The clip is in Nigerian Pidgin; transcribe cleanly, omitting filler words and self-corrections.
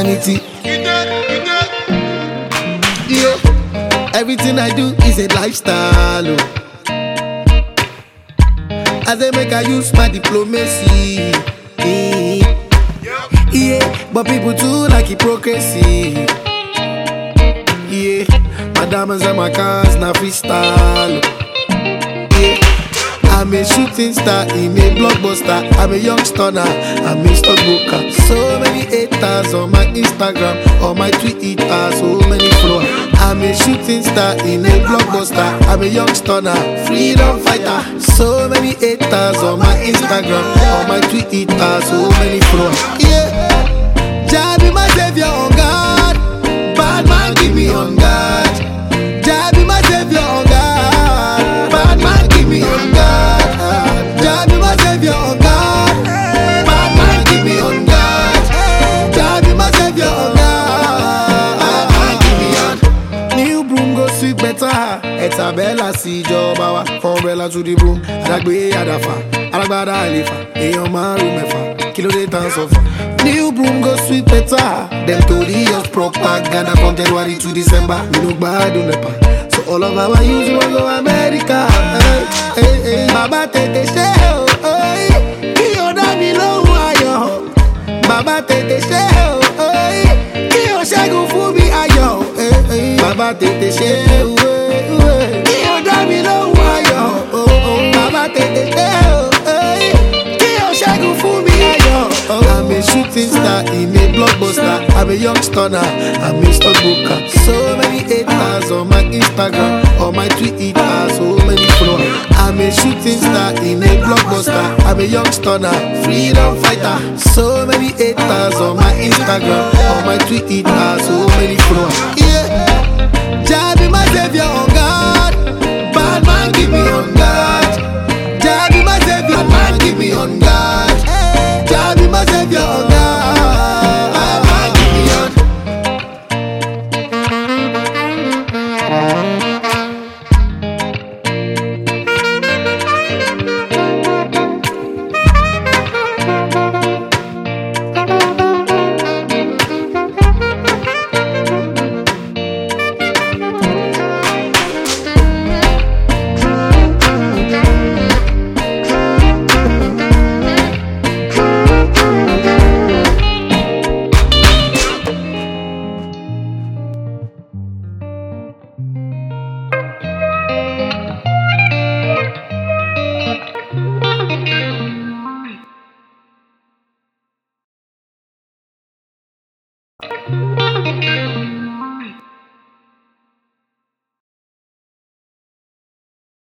vanity. Yeah, everything I do is a lifestyle. Oh. As they make I use my diplomacy. Yeah, but people too like hypocrisy. Yeah, my diamonds and my cars now freestyle. Yeah, I'm a shooting star, I'm a blockbuster, I'm a young stunner, I'm a stockbroker. So many haters on my Instagram, on my Twitter, so many followers. I'm a shooting star, I'm a blockbuster, I'm a young stunner, freedom fighter. So many haters on my Instagram, on my Twitter, so many followers. Yeah, Jah be my savior on God, bad man give me on God. Jah be my savior on God, bad man give me on God. Jah be my savior on God, bad man give me on God. Jah be my savior on God, bad man give me on. New broom go sweep better. Eta bella si joba wa, from bella to the broom. Adagbe adafa, alagbada alifa, eyan maru mefa, kilo de tan sofa. New broom go sweep better. Them to the us propaganda from January to December. We no bad on nepa. So all of our youth will go America. Hey, hey, Baba tete sheo, hey, kiyo dami lo ayo. Baba tete sheo, hey, kiyo shagu fubi ayo. Hey, hey, Baba tete sheo, hey, kiyo dami lo ayo. Baba tete sheo, hey, kiyo shagu fubi ayo. I'm a shooting star, I'm a blockbuster, I'm a young stunner, I'm a stockbroker. So many haters on my Instagram, on my Twitter, so many followers. I'm a shooting star, I'm a blockbuster, I'm a young stunner, freedom fighter. So many haters on my Instagram, on my Twitter, so many followers. Yeah, Jah be my savior on God, bad man give me on